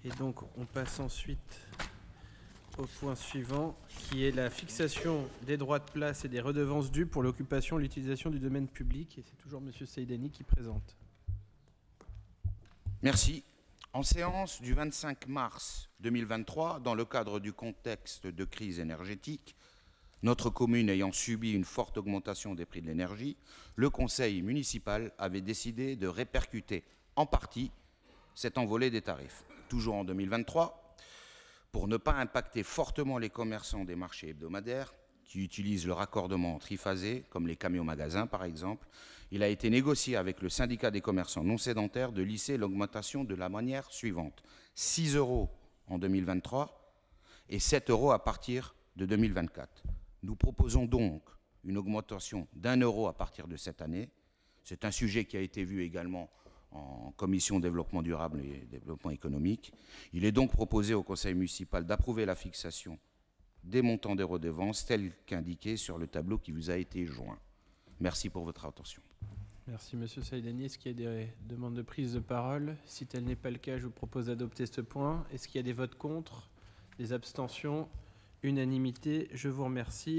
Et donc, on passe ensuite au point suivant, qui est la fixation des droits de place et des redevances dues pour l'occupation et l'utilisation du domaine public. Et c'est toujours M. Saïdani qui présente. Merci. En séance du 25 mars 2023, dans le cadre du contexte de crise énergétique, notre commune ayant subi une forte augmentation des prix de l'énergie, le conseil municipal avait décidé de répercuter en partie cette envolée des tarifs. Toujours en 2023, pour ne pas impacter fortement les commerçants des marchés hebdomadaires qui utilisent le raccordement triphasé, comme les camions-magasins par exemple, il a été négocié avec le syndicat des commerçants non sédentaires de lisser l'augmentation de la manière suivante. 6 € en 2023 et 7 € à partir de 2024. Nous proposons donc une augmentation d'1 € à partir de cette année. C'est un sujet qui a été vu également en commission développement durable et développement économique. Il est donc proposé au conseil municipal d'approuver la fixation des montants des redevances tels qu'indiqués sur le tableau qui vous a été joint. Merci pour votre attention. Merci M. Saïdani. Est-ce qu'il y a des demandes de prise de parole? Si tel n'est pas le cas, je vous propose d'adopter ce point. Est-ce qu'il y a des votes contre? Des abstentions? Unanimité. Je vous remercie.